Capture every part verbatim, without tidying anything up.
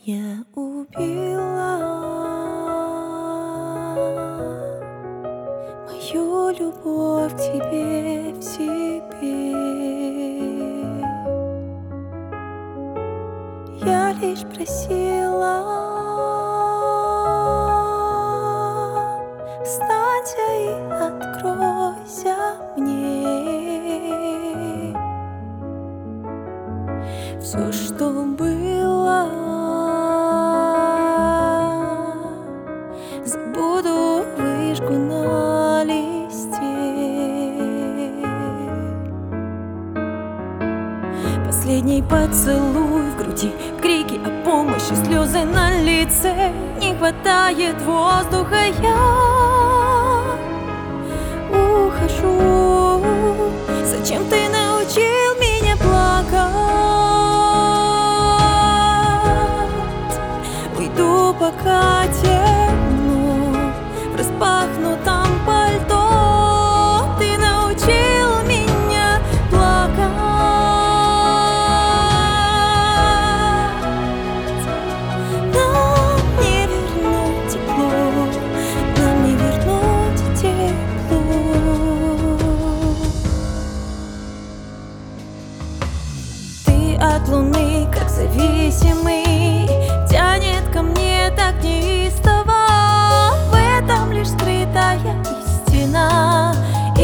Я убила мою любовь к тебе в себе. Я лишь просила: встанься и откройся мне. Все, что было, забуду, выжгу на листе. Последний поцелуй в груди, крики о помощи, слезы на лице. Не хватает воздуха, я ухожу. Зачем ты научил меня плакать? Уйду, пока темно, в распахнутом пальто. Ты научил меня плакать, нам не вернуть тепло, нам не вернуть тепло. Ты от луны, как зависимый, тянет ко мне так неистово. В этом лишь скрытая истина,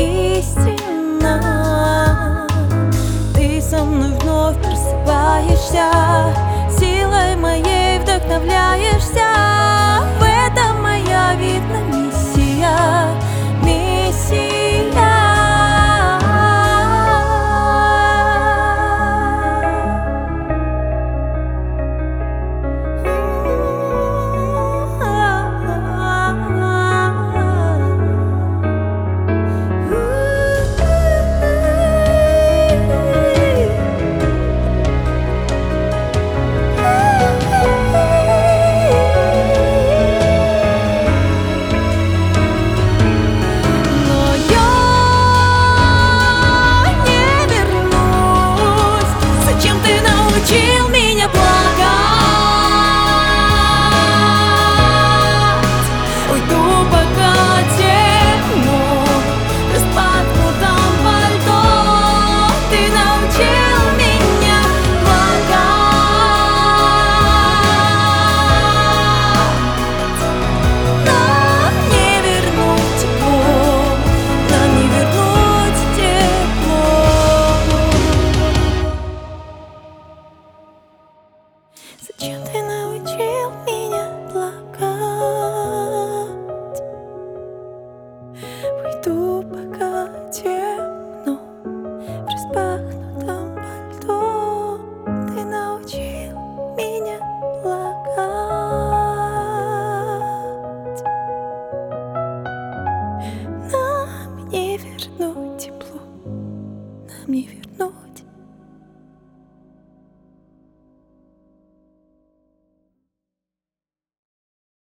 истина. Ты со мной вновь просыпаешься, силой моей вдохновляешься. В этом моя, видно, миссия, миссия. Учил меня плакать. Уйду, пока темно, в распахнутом пальто. Ты научил меня плакать. Нам не вернуть тепло, нам не вернуть тепло. Зачем ты научил меня плакать? Уйду, пока темно, в распахнутом пальто. Ты научил меня плакать. Нам не вернуть тепло, нам не вернуть